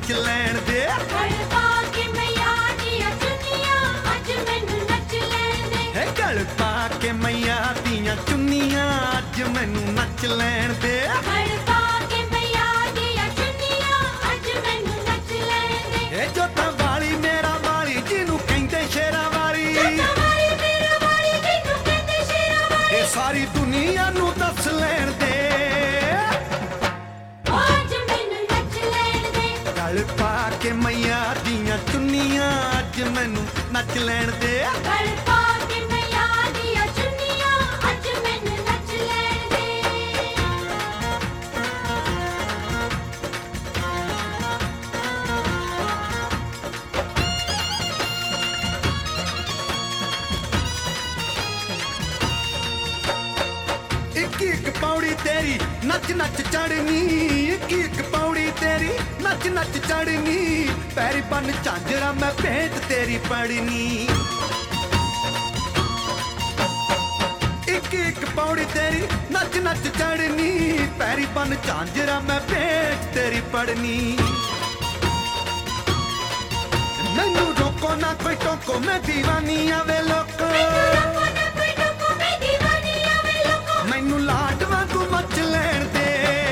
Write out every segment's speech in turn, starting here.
ਨੱਚ ਲੈਣ ਦੇ। ਗਲ ਪਾ ਕੇ ਮਈਆ ਦੀਆਂ ਚੁੰਨੀਆਂ ਅੱਜ ਮੈਨੂੰ ਨੱਚ ਲੈਣ ਦੇ। ਹੈ ਗਲ ਪਾ ਕੇ ਮਈਆ ਦੀਆਂ ਚੁੰਨੀਆਂ ਅੱਜ ਮੈਨੂੰ ਨੱਚ ਲੈਣ ਦੇ। ਗਲ ਪਾ ਕੇ ਮਈਆ ਦੀਆਂ ਚੁੰਨੀਆਂ ਅੱਜ ਮੈਨੂੰ ਨੱਚ ਲੈਣ ਦੇ। ਇਹ ਜੋਤਾਂ ਵਾਲੀ ਮੇਰਾ ਵਾਲੀ ਜਿਹਨੂੰ ਕਹਿੰਦੇ ਸ਼ੇਰਾਂ ਵਾਲੀ, ਵਾਲੀ ਮੇਰਾ ਵਾਲੀ ਜਿਹਨੂੰ ਕਹਿੰਦੇ ਸ਼ੇਰਾਂ ਵਾਲੀ, ਇਹ ਸਾਰੀ ਦੁਨੀਆ ਨੂੰ ਦੱਸ ਲੈਣ ਦੇ। ਅੱਜ ਮੈਨੂੰ ਨੱਚ ਲੈਣ ਦੇ। ਗਲ ਪਾ ਕੇ ਮਈਆ ਦੀਆਂ ਚੁੰਨੀਆਂ ਅੱਜ ਮੈਨੂੰ ਨੱਚ ਲੈਣ ਦੇ। ਗਲ ਪਾ ਕੇ ਮਈਆ ਦੀਆਂ ਚੁੰਨੀਆਂ ਅੱਜ ਮੈਨੂੰ ਨੱਚ ਲੈਣ ਦੇ। ਇੱਕ ਇੱਕ ਪੌੜੀ ਤੇਰੀ ਨੱਚ ਨੱਚ ਚੜਨੀ, ਇੱਕ ਇੱਕ ਪੌੜੀ ਤੇਰੀ ਨੱਚ ਨੱਚ ਚੜਨੀ, ਪੈਰੀ ਬੰਨ ਝਾਂਜਰਾ ਮੈਂ ਭੇਟ ਤੇਰੀ ਪੜਨੀ। ਇੱਕ ਇੱਕ ਪੌੜੀ ਤੇਰੀ ਨੱਚ ਨੱਚ ਚੜਨੀ, ਪੈਰੀ ਬੰਨ ਝਾਂਜਰਾ ਮੈਂ ਭੇਟ ਤੇਰੀ ਪੜਨੀ। ਮੈਨੂੰ ਰੋਕੋ ਨਾ ਕੋਈ ਟੋਕੋ ਮੈਂ دیਵਾਨੀ ਆਵੇ ਲੋਕੋ, ਮੈਨੂੰ ਲਾਡ ਵਾਂਗੂ ਮੱਚ ਲੈਣ ਦੇ।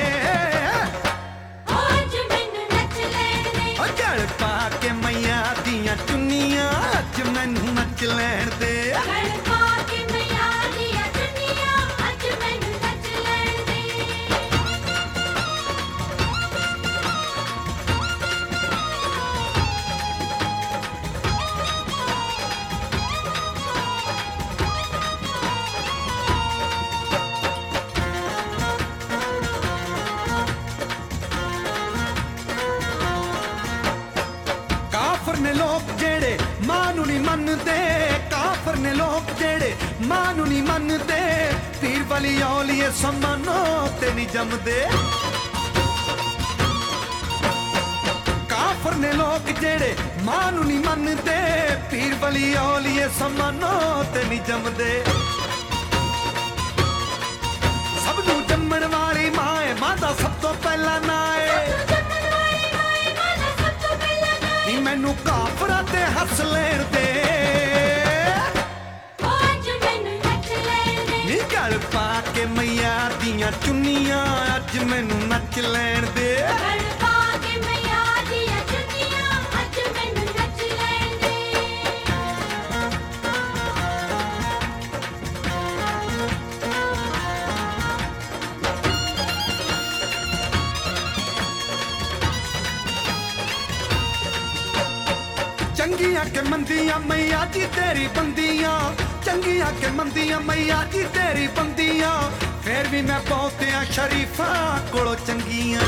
ਅੱਜ ਮੈਨੂੰ ਨੱਚ ਲੈਣ ਦੇ। ਓ ਗਲ ਪਾ ਕੇ ਮਈਆ ਦੀਆਂ ਚੁੰਨੀਆਂ ਅੱਜ ਮੈਨੂੰ ਨੱਚ ਲੈਣ ਦੇ। ਗਲ ਪਾ ਕੇ ਮਈਆ ਦੀਆਂ ਚੁੰਨੀਆਂ ਅੱਜ ਮੈਨੂੰ ਨੱਚ ਲੈਣ ਦੇ। ਕਾਫਰ ਨੇ ਲੋਕ ਜਿਹੜੇ ਮਾਂ ਨੂੰ ਨਹੀਂ ਮੰਨਦੇ, ਕਾਫਰ ਨੇ ਲੋਕ ਜਿਹੜੇ ਮਾਂ ਨੂੰ ਨਹੀਂ ਮੰਨਦੇ, ਪੀਰ ਵਾਲੀ ਔਲੀਏ ਸਮਾਨੋ ਤੇ ਨਹੀਂ ਜੰਮਦੇ। ਕਾਫਰ ਨੇ ਲੋਕ ਜਿਹੜੇ ਮਾਂ ਨੂੰ ਨਹੀਂ ਮੰਨਦੇ, ਪੀਰ ਵਾਲੀ ਔਲੀਏ ਸਮਾਨੋ ਤੇ ਨਹੀਂ ਜੰਮਦੇ। ਸਭ ਨੂੰ ਜੰਮਣ ਵਾਲੀ ਮਾਂ ਏ, ਮਾਂ ਦਾ ਸਭ ਤੋਂ ਪਹਿਲਾ ਨਾਂ ਏ। ਨੀ ਮੈਨੂੰ ਕਾਫਰਾਂ ਤੇ ਹੱਸ ਲੈਣ ਦੇ। ਅੱਜ ਮੈਨੂੰ ਨੱਚ ਲੈਣ ਦੇ। ਨੀ ਗਲ ਪਾ ਕੇ ਮਈਆ ਦੀਆਂ ਚੁੰਨੀਆਂ ਅੱਜ ਮੈਨੂੰ ਨੱਚ ਲੈਣ ਦੇ। ਗਲ ਪਾ ਕੇ ਮਈਆ ਦੀਆਂ ਚੁੰਨੀਆਂ ਅੱਜ ਮੈਨੂੰ ਨੱਚ ਲੈਣ ਦੇ। ਚੰਗੀਆਂ ਕਿ ਮੰਦੀਆਂ ਮਈਆ ਜੀ ਤੇਰੀ ਬੰਦੀਆਂ, ਚੰਗੀਆਂ ਕਿ ਮੰਦੀਆਂ ਮਈਆ ਜੀ ਤੇਰੀ ਬੰਦੀਆਂ, ਫੇਰ ਵੀ ਮੈਂ ਬਹੁਤਿਆਂ ਸ਼ਰੀਫਾਂ ਕੋਲੋਂ ਚੰਗੀਆਂ।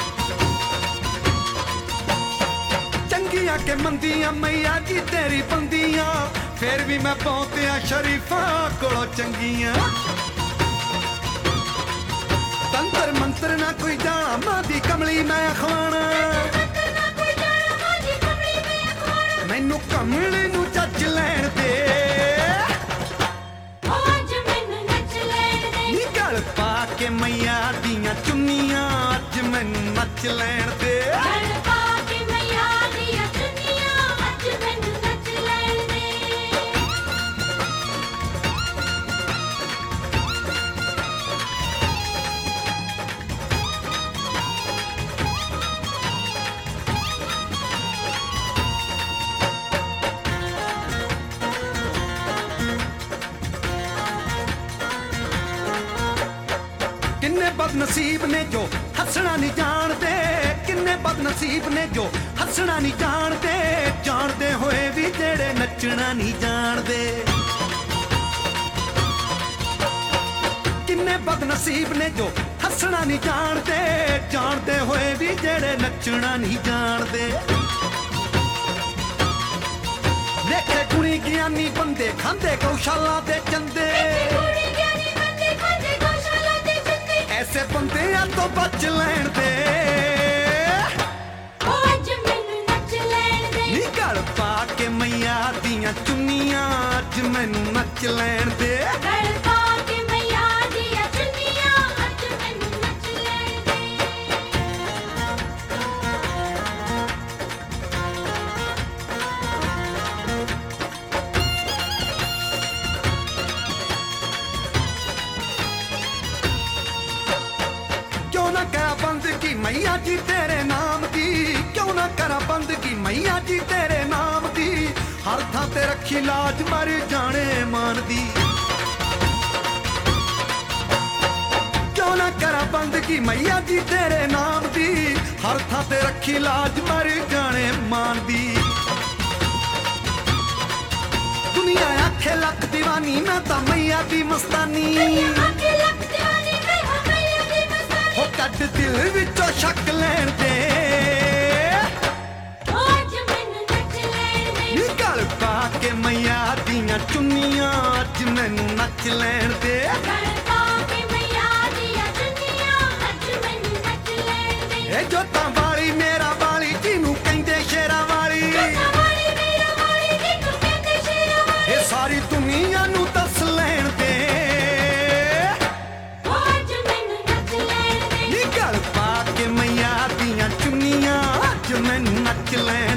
ਚੰਗੀਆਂ ਕਿ ਮੰਦੀਆਂ ਮਈਆ ਜੀ ਤੇਰੀ ਬੰਦੀਆਂ, ਫੇਰ ਵੀ ਮੈਂ ਬਹੁਤਿਆਂ ਸ਼ਰੀਫਾਂ ਕੋਲੋਂ ਚੰਗੀਆਂ। ਤੰਤਰ ਮੰਤਰ ਨਾ ਕੋਈ ਜਾਣਾ ਮਾਂ ਦੀ ਕਮਲੀ ਮੈਂ ਅਖਵਾਣਾ, ਮੈਨੂੰ ਕਮਲੇ ਨੂੰ ਚੱਜ ਲੈਣ ਦੇ। ਅੱਜ ਮੈਨੂੰ ਨੱਚ ਲੈਣ ਦੇ। ਨੀ ਗਲ ਪਾ ਕੇ ਮਈਆ ਦੀਆਂ ਚੁੰਨੀਆਂ ਅੱਜ ਮੈਨੂੰ ਨੱਚ ਲੈਣ ਦੇ। ਗਲ ਪਾ ਕੇ ਮਈਆ ਦੀਆਂ ਚੁੰਨੀਆਂ ਅੱਜ ਮੈਨੂੰ ਨੱਚ ਲੈਣ ਦੇ। ਕਿੰਨੇ ਬਦਨਸੀਬ ਨੇ ਜੋ ਹੱਸਣਾ ਨਹੀਂ ਜਾਣਦੇ, ਕਿੰਨੇ ਬਦਨਸੀਬ ਨੇ ਜੋ ਹੱਸਣਾ ਨਹੀਂ ਜਾਣਦੇ, ਜਾਣਦੇ ਹੋਏ ਵੀ ਜਿਹੜੇ ਨੱਚਣਾ ਨਹੀਂ ਜਾਣਦੇ। ਕਿੰਨੇ ਬਦਨਸੀਬ ਨੇ ਜੋ ਹੱਸਣਾ ਨਹੀਂ ਜਾਣਦੇ, ਜਾਣਦੇ ਹੋਏ ਵੀ ਜਿਹੜੇ ਨੱਚਣਾ ਨਹੀਂ ਜਾਣਦੇ। ਦੇਖੇ ਗੁਣੀ ਗਿਆਨੀ ਬੰਦੇ ਖਾਂਦੇ ਗਊਸ਼ਾਲਾ ਦੇ ਚੰਦੇ, ਐਸੇ ਬੰਦਿਆਂ ਤੋਂ ਬਚ ਲੈਣ ਦੇ। ਅੱਜ ਮੈਨੂੰ ਨੱਚ ਲੈਣ ਦੇ। ਨੀ ਗਲ ਪਾ ਕੇ ਮਈਆ ਦੀਆਂ ਚੁੰਨੀਆਂ ਅੱਜ ਮੈਨੂੰ ਨੱਚ ਲੈਣ ਦੇ। ਗਲ ਪਾ ਕੇ ਮਈਆ ਦੀਆਂ ਚੁੰਨੀਆਂ ਅੱਜ ਮੈਨੂੰ ਨੱਚ ਲੈਣ ਦੇ। ਮਈਆ ਜੀ ਤੇਰੇ ਨਾਮ ਦੀ ਕਿਉਂ ਨਾ ਕਰਾਂ ਬੰਦਗੀ ਮਈਆ ਜੀ ਤੇਰੇ ਨਾਮ ਦੀ ਹਰ ਥਾਂ ਤੇ ਰੱਖੀ ਲਾਜ ਮਰ ਜਾਣੇ ਮਾਨ ਦੀ ਕਿਉਂ ਨਾ ਕਰਾਂ ਬੰਦਗੀ ਮਈਆ ਜੀ ਤੇਰੇ ਨਾਮ ਦੀ ਹਰ ਥਾਂ ਤੇ ਰੱਖੀ ਲਾਜ ਮਰ ਜਾਣੇ ਮਾਨ ਦੀ ਦੁਨੀਆ ਆਖੇ ਲੱਖ ਦੀਵਾਨੀ ਮੈਂ ਤਾਂ ਮਈਆ ਦੀ ਮਸਤਾਨੀ ਆਕੇ ਲੱਖ ਦਿਵਾਨੀ ਮੈਂ ਹਾਂ ਮਈਆ ਦੀ ਮਸਤਾਨੀ ਹੋ ਕੱਢ ਦਿਲ ਵਿੱਚੋਂ ਸ਼ੱਕ ਲੈਣ ਦੇ ਓ ਅੱਜ ਮੈਨੂੰ ਨੱਚ ਲੈਣ ਦੇ ਨੀ ਗਲ ਪਾ ਕੇ ਮਈਆ ਦੀਆਂ ਚੁੰਨੀਆਂ ਅੱਜ ਮੈਨੂੰ ਨੱਚ ਲੈਣ ਦੇ ਗਲ ਪਾ ਕੇ ਮਈਆ ਦੀਆਂ ਚੁੰਨੀਆਂ ਅੱਜ ਮੈਨੂੰ ਨੱਚ ਲੈਣ ਦੇ ਇਹ ਜੋਤਾਂ ਵਾਲੀ ਮੇਰਾ ਵਾਲੀ ਜਿਹਨੂੰ ਕਹਿੰਦੇ ਸ਼ੇਰਾਂ ਵਾਲੀ ਵਾਲੀ ਮੇਰਾ ਵਾਲੀ ਜੀ ਤੂੰ ਕਹਿੰਦੇ ਸ਼ੇਰਾਂ ਵਾਲੀ ਇਹ ਸਾਰੀ ਦੁਨੀਆ ਨੂੰ ਦੱਸ ਲੈਣ ਦੇ ਓ ਅੱਜ ਮੈਨੂੰ ਨੱਚ ਲੈਣ ਦੇ ਨੀ ਗਲ ਪਾ ਕੇ ਮਈਆ ਦੀਆਂ ਚੁੰਨੀਆਂ ਅੱਜ ਮੈਨੂੰ ਨੱਚ ਲੈਣ